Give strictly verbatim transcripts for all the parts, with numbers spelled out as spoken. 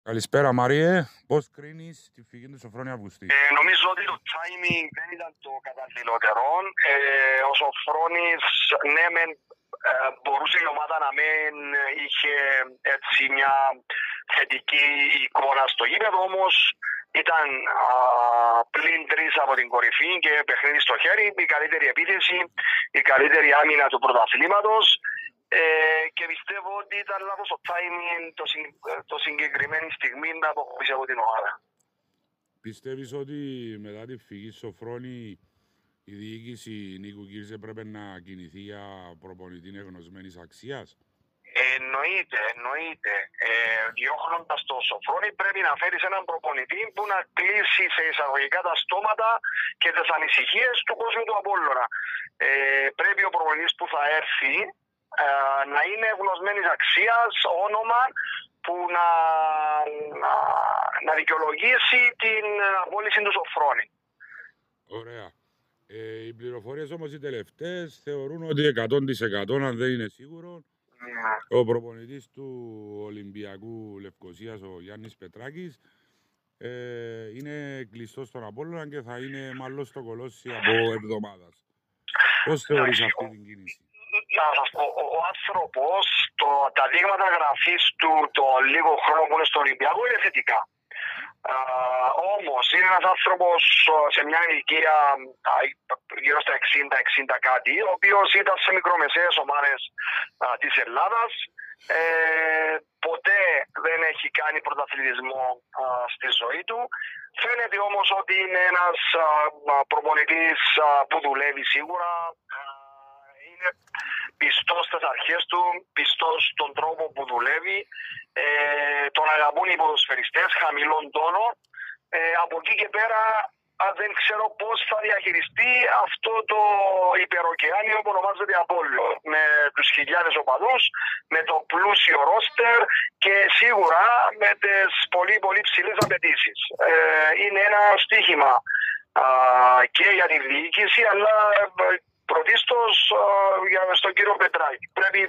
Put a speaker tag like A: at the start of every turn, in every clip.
A: Καλησπέρα Μάριε, πώς κρίνεις τη φυγή του Σοφρόνη Αυγουστή?
B: Ε, νομίζω ότι το timing δεν ήταν το καταλληλότερο. Ε, ο Σοφρόνης, ναι, μεν, ε, μπορούσε η ομάδα να μην είχε έτσι μια θετική εικόνα στο γήπεδο, όμως ήταν α, πλην τρεις από την κορυφή και παιχνίδι στο χέρι, η καλύτερη επίθεση, η καλύτερη άμυνα του πρωταθλήματος. Ε, και πιστεύω ότι ήταν λάθος το timing το, συν, το συγκεκριμένη στιγμή να αποχωρήσει από την ομάδα.
A: Πιστεύεις ότι μετά τη φυγή Σοφρόνη η διοίκηση Νίκου Κύρζε πρέπει να κινηθεί για προπονητή εγνωσμένης αξίας?
B: Εννοείται, εννοείται. Ε, διώχνοντας το Σοφρόνη πρέπει να φέρεις έναν προπονητή που να κλείσει σε εισαγωγικά τα στόματα και τις ανησυχίες του κόσμου του Απόλλωνα. Ε, πρέπει ο προπονητής που θα έρθει ε, να είναι γνωσμένης αξίας, όνομα που να, να, να δικαιολογήσει την απόλυση του Σοφρόνη.
A: Ωραία. Ε, οι πληροφορίες όμως οι τελευταίες θεωρούν ότι εκατό τοις εκατό, αν δεν είναι σίγουρο, mm. ο προπονητής του Ολυμπιακού Λευκωσίας, ο Γιάννης Πετράκης, ε, είναι κλειστός στον Απόλλωνα και θα είναι μάλλον στο Κολόσσι από εβδομάδας. Πώς θεωρείς αυτή την κίνηση?
B: Να σας πω, ο, ο άνθρωπος, το, τα δείγματα γραφής του το λίγο χρόνο που είναι στο Ολυμπιακό είναι θετικά. Uh, όμως είναι ένας άνθρωπος σε μια ηλικία uh, γύρω στα εξήντα εξήντα κάτι, ο οποίος ήταν σε μικρομεσαίες ομάδες uh, της Ελλάδας. Ε, ποτέ δεν έχει κάνει πρωταθλητισμό uh, στη ζωή του. Φαίνεται όμως ότι είναι ένας uh, προπονητής uh, που δουλεύει σίγουρα. Uh, είναι πιστός στις αρχές του, πιστός στον τρόπο που δουλεύει. Ε, τον αγαπούν οι ποδοσφαιριστές, χαμηλών τόνων. Ε, από εκεί και πέρα δεν ξέρω πώς θα διαχειριστεί αυτό το υπεροκεάνιο που ονομάζεται Απόλλω. Με τους χιλιάδες οπαδούς, με το πλούσιο ρόστερ και σίγουρα με τις πολύ πολύ ψηλές απαιτήσεις. Ε, είναι ένα στοίχημα α, και για τη διοίκηση, αλλά πρωτίστως α, στον κύριο Πετράκη. Πρέπει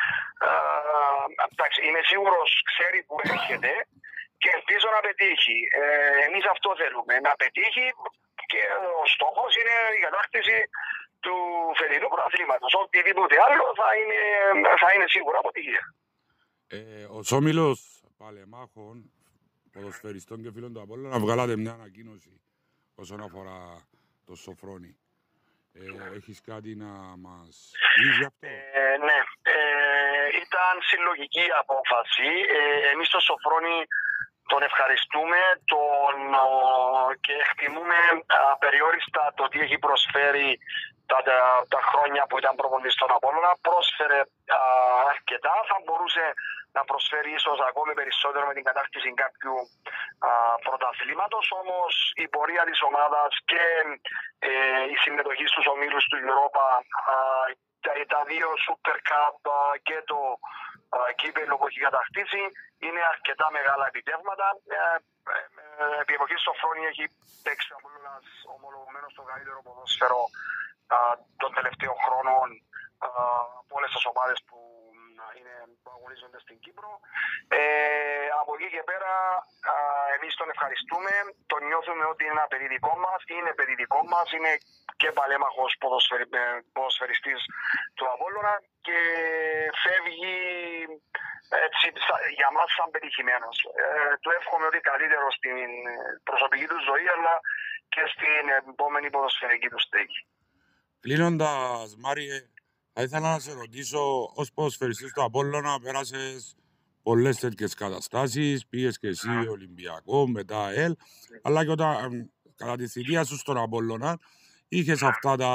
B: Uh, εντάξει, είμαι σίγουρος, ξέρει που έρχεται και ελπίζω να πετύχει. Ε, εμείς αυτό θέλουμε, να πετύχει, και ο στόχος είναι η κατάκτηση του φετινού πρωταθλήματος. Οτιδήποτε άλλο θα είναι, θα είναι σίγουρα αποτυχία.
A: Ε, ο Όμιλος Παλεμάχων, ποδοσφαιριστών και φίλων του Απόλλωνα, βγάλατε μια ανακοίνωση όσον αφορά το Σοφρόνη. Ε, έχεις κάτι να μας πεις γι' αυτό?
B: Ε, ναι. Ε, ήταν συλλογική απόφαση. Ε, εμείς στο Σοφρόνη τον ευχαριστούμε τον, ο, και εκτιμούμε α, περιόριστα το τι έχει προσφέρει τα, τα, τα χρόνια που ήταν προπονητής στον Απόλλωνα. Πρόσφερε α, αρκετά. Θα μπορούσε να προσφέρει ίσως ακόμη περισσότερο με την κατάκτηση κάποιου α, πρωταθλήματος. Όμως η πορεία της ομάδας και ε, η συμμετοχή στους ομίλους του Europa, α, τα, τα δύο Super Cup α, και το α, κύπελλο που έχει κατακτήσει είναι αρκετά μεγάλα επιτεύγματα. Ε, ε, ε, επί εποχής Σοφρόνη έχει παίξει ο Απόλλωνας ομολογουμένως το καλύτερο ποδόσφαιρο α, των τελευταίων χρόνων α, από όλες τις ομάδες που είναι που αγωνίζονται στην Κύπρο. Ε, από εκεί και πέρα α, εμείς τον ευχαριστούμε, τον νιώθουμε ότι είναι ένα παιδί δικό μας, είναι παιδί δικό μας, είναι και παλέμαχος ποδοσφαιρι, ποδοσφαιριστής του Απόλλωνα και φεύγει έτσι, για μας σαν πετυχημένος. Ε, του εύχομαι ότι καλύτερο στην προσωπική του ζωή, αλλά και στην επόμενη ποδοσφαιρική του στέγη.
A: Κλείνοντας, Μάριε, θα ήθελα να σε ρωτήσω, ως ποδοσφαιριστής του Απόλλωνα πέρασες πολλές τέτοιες καταστάσεις, πήγες και εσύ Ολυμπιακό, μετά ΑΕΛ, αλλά και όταν, κατά τη θητεία σου στον Απόλλωνα, είχες αυτά τα,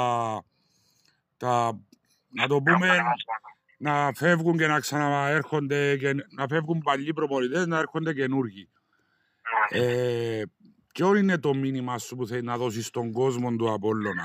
A: τα, να το πούμε, να φεύγουν και να ξαναέρχονται, και να φεύγουν παλιοί προπονητές, να έρχονται καινούργοι. Ε, ποιο είναι το μήνυμα σου που θέλει να δώσεις στον κόσμο του Απόλλωνα?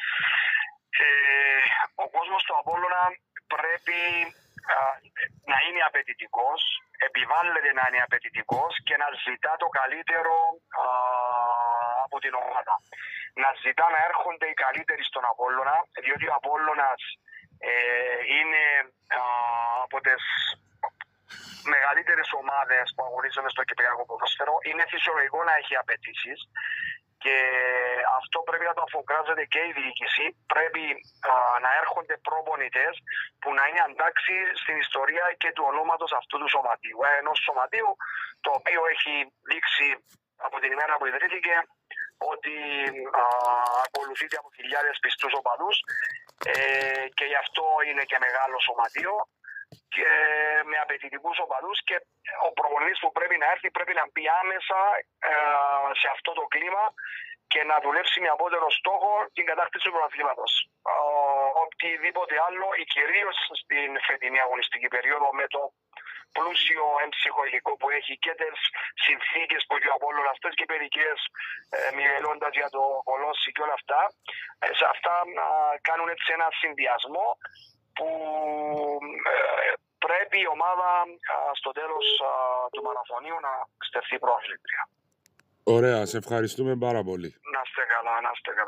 B: Ο κόσμος του Απόλλωνα πρέπει α, να είναι απαιτητικός, επιβάλλεται να είναι απαιτητικός και να ζητά το καλύτερο α, από την ομάδα. Να ζητά να έρχονται οι καλύτεροι στον Απόλλωνα, διότι ο Απόλλωνας ε, είναι α, από τις μεγαλύτερες ομάδες που αγωνίζονται στο κυπριακό ποδόσφαιρο. Είναι φυσιολογικό να έχει απαιτήσεις και αυτό πρέπει να το αφογκράζεται και η διοίκηση. Πρέπει α, να έρχονται προπονητές που να είναι αντάξει στην ιστορία και του ονόματος αυτού του σωματείου. Ε, ενός σωματείου το οποίο έχει δείξει από την ημέρα που ιδρύθηκε ότι α, ακολουθείται από χιλιάδες πιστούς οπαδούς ε, και γι' αυτό είναι και μεγάλο σωματείο και με απαιτητικούς οπαδούς, και ο προπονητής που πρέπει να έρθει πρέπει να μπει άμεσα ε, σε αυτό το κλίμα και να δουλέψει με απότερο στόχο την κατάκτηση του πρωταθλήματος. Οτιδήποτε άλλο, ή κυρίως στην φετινή αγωνιστική περίοδο, με το πλούσιο έμψυχο υλικό που έχει και τις συνθήκες που έχει ο Απόλλωνας, αυτές και περικές ε, μιλώντας για το Κολόσι και όλα αυτά, ε, σε αυτά ε, κάνουν έτσι ένα συνδυασμό που ε, πρέπει η ομάδα ε, στο τέλος ε, του μαραθωνίου να στεφθεί πρωταθλήτρια.
A: Ωραία, σε ευχαριστούμε πάρα πολύ.
B: Να είστε καλά, να είστε καλά.